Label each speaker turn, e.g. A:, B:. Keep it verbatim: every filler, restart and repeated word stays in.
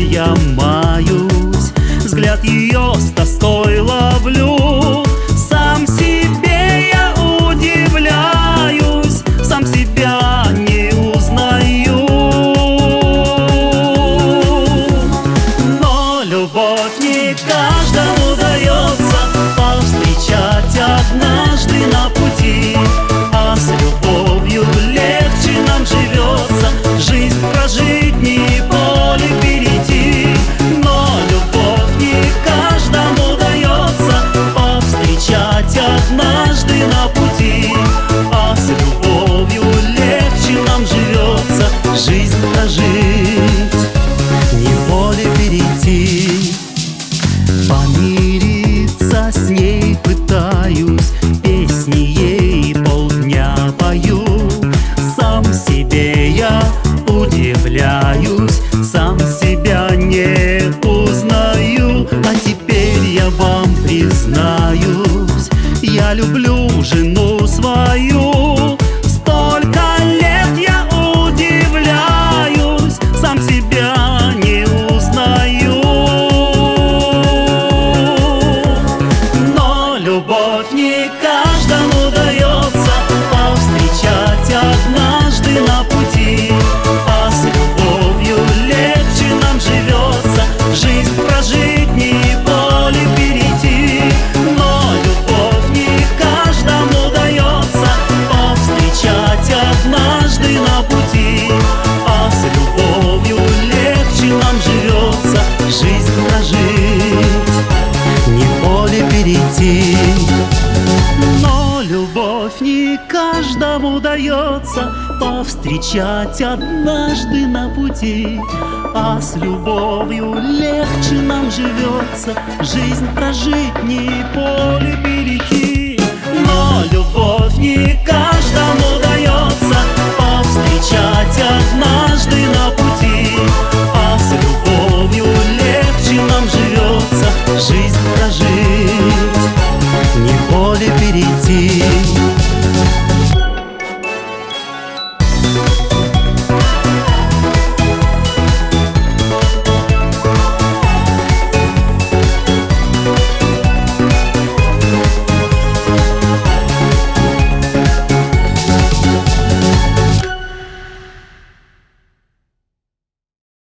A: я маюсь, взгляд ее с тоской ловлю. Сам себе я удивляюсь, сам себя не узнаю. Но любовь не каждому дается повстречать однажды на пути, а с любовью легче нам живется жизнь прожить, не поле перейти. Но любовь не каждому дается повстречать однажды на пути, а с любовью легче нам живется жизнь прожить, не поле перейти. Помириться с ней пытаюсь, песни ей полдня пою. Сам себе я удивляюсь, сам себя не узнаю. А теперь я вам признаюсь, я люблю жену свою. Столько лет я удивляюсь, сам себя не узнаю. Но любовь не каждому дается повстречать однажды на пути, а с любовью легче нам живется жизнь прожить, не поле перейти. Но любовь не каждому дается повстречать однажды на пути, а с любовью легче нам живется жизнь прожить, не поле перейти. Но любовь не каждому дается повстречать однажды на пути, а с любовью легче нам живется жизнь прожить, не поле перейти. Но любовь не